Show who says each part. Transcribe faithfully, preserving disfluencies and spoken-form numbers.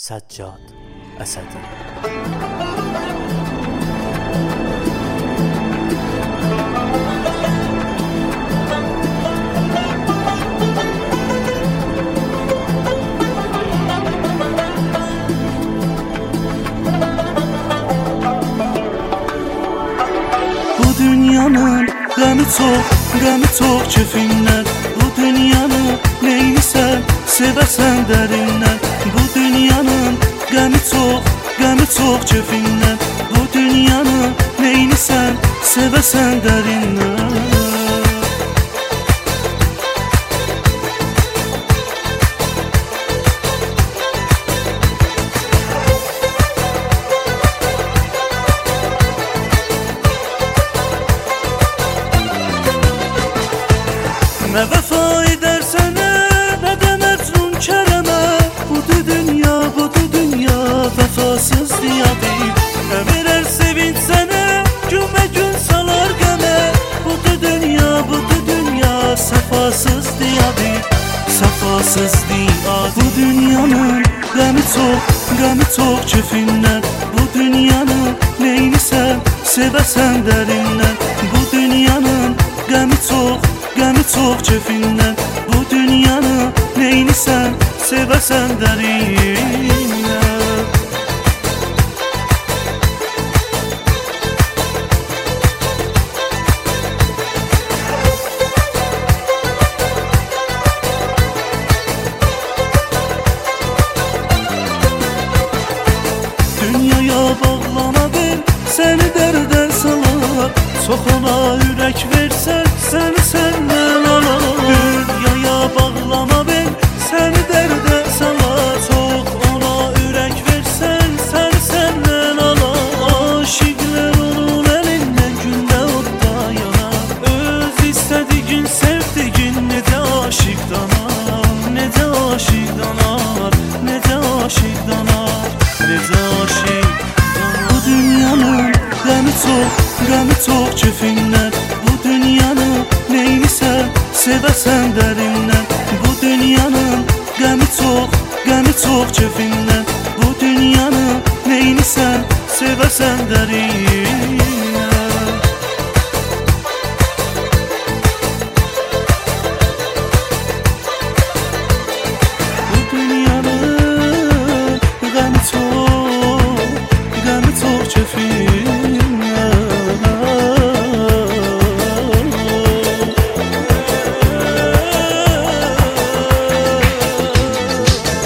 Speaker 1: Səccad Əsədi.
Speaker 2: Bu dünyanın qəmi çox, qəmi çox kefindən. Bu dünyanı neynisən, sevəsən dərindən. Bu dünyanın qəmi çox, qəmi çox kefindən. Bu dünyanı neynisən, sevəsən dərindən. Nə vəfa edər sənə, nə də məcnun kərəmə. Budur dünya, budur dünya, vəfasız diyadır. Nə verər sevinç sənə, günbə gün salar qəmə. Budur dünya, budur dünya, səfasız diyadır, səfasız diyadır. Bu dünyanın qəmi çox, qəmi çox kefindən. Bu dünyanı neynisən, sevəsən dərindən. Bu dünyanın qəmi çox, qəmi çox kefindən. Bu dünyanı neynisən, sevəsən dərindən. Dünyaya bağlana bil, səni dərdə salar. Çox ona ürək versən, səni səndən alar. Dünyaya bağlana bil, səni dərdə salar. Çox ona ürək versən, səni səndən alar. Aşiqlər onun əlindən gündə odda yanar. Öz istədiyin, sevdiyin necə aşiqdanar, necə aşiqdanar, necə aşiqdanar, necə aşiqdanar. Bu dünyanın qəmi çox, qəmi çox kefindən. Bu dünyanı neynisən, sevəsən dərindən. Bu dünyanın qəmi çox, qəmi çox kefindən. Bu dünyanı neynisən, sevəsən dərindən.